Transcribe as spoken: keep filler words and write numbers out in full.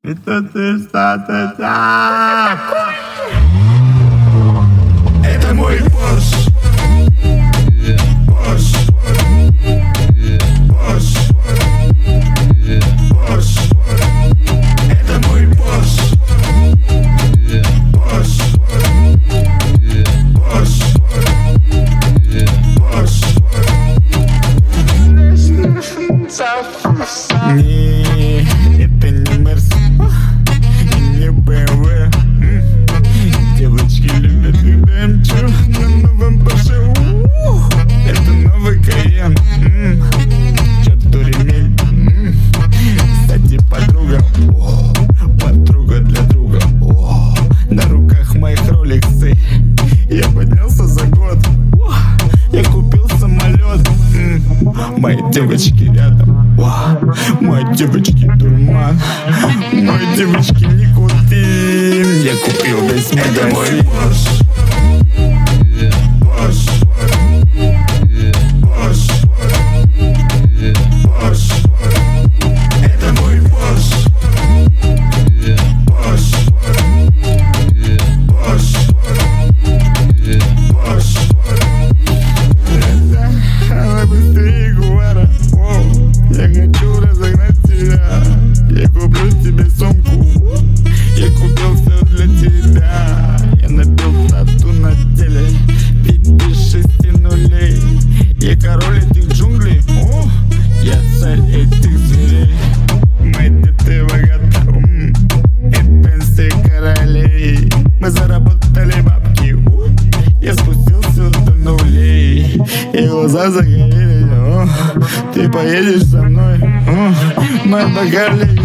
Это ты что-то так. Это мой Порш. Порш. Порш. Порш. Это мой Порш. Порш. Порш. Порш. Не, это не Мерс, не бэ эм вэ. Девочки любят, когда я мчу на новом Порше. Это новый Кайен. Черту ремень. Кстати, подруга, подруга для друга. На руках моих роликсы. Я поднялся за год. Я купил самолет. Мои девочки рядом. Мои девочки дурман. Мои девочки никотин. Я купил весь магазин. Это мой Порш. Порш. Порш. Порш. Это мой Порш. Порш. Порш. Порш. Давай быстрее, Гуара. Я хочу разогнать тебя. Я куплю тебе сумку. Я купил все для тебя. Я набил тату на теле. Пяти шести нулей. Я король этих джунглей. О, я царь этих зверей. Мы дети богаты. И пенсии королей. Мы заработали бабки. Я спустился до нулей. И глаза загорелись. О, ты поедешь со мной. О, мы богали.